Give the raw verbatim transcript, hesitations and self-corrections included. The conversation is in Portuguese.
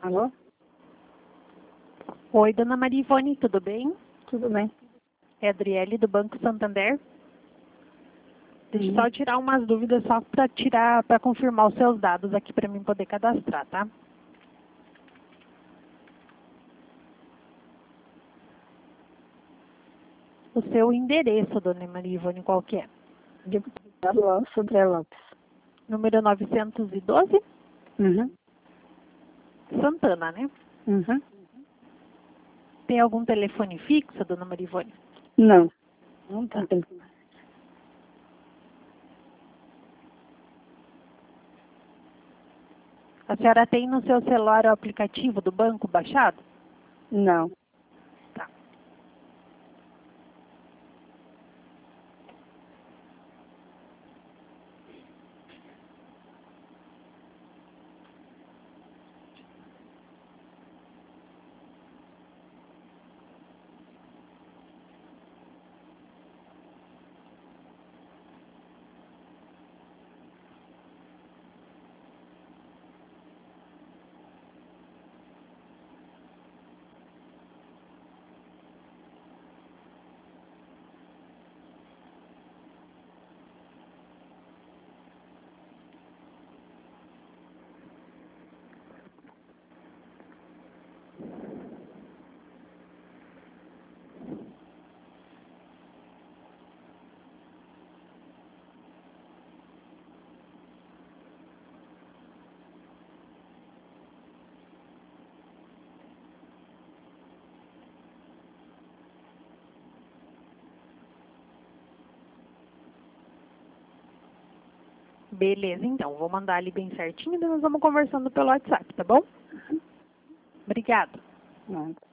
Alô? Oi, dona Maria Ivone, tudo bem? Tudo bem. É a Adriele do Banco Santander. Deixa eu Uhum. só tirar umas dúvidas só para tirar, para confirmar os seus dados aqui para mim poder cadastrar, tá? O seu endereço, dona Maria Ivone, qual que é? Deputado Alves André Lopes. Número novecentos e doze? Uhum. Santana, né? Uhum. Tem algum telefone fixo, dona Maria Ivone? Não. Não tá. A senhora tem no seu celular o aplicativo do banco baixado? Não. Tá. Beleza, então. Vou mandar ali bem certinho e nós vamos conversando pelo WhatsApp, tá bom? Obrigada. Não.